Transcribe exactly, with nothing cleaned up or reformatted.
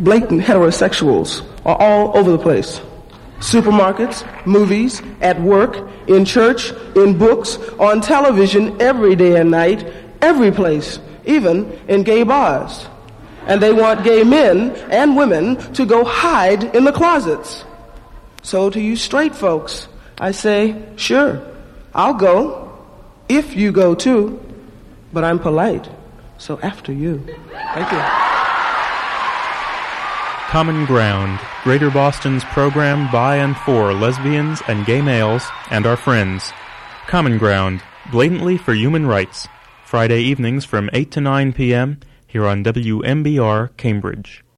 blatant heterosexuals are all over the place. Supermarkets, movies, at work, in church, in books, on television, every day and night, every place, even in gay bars. And they want gay men and women to go hide in the closets. So to you straight folks, I say, sure, I'll go, if you go too, but I'm polite, so after you. Thank you. Common Ground, Greater Boston's program by and for lesbians and gay males and our friends. Common Ground, blatantly for human rights. Friday evenings from eight to nine p.m. here on W M B R Cambridge.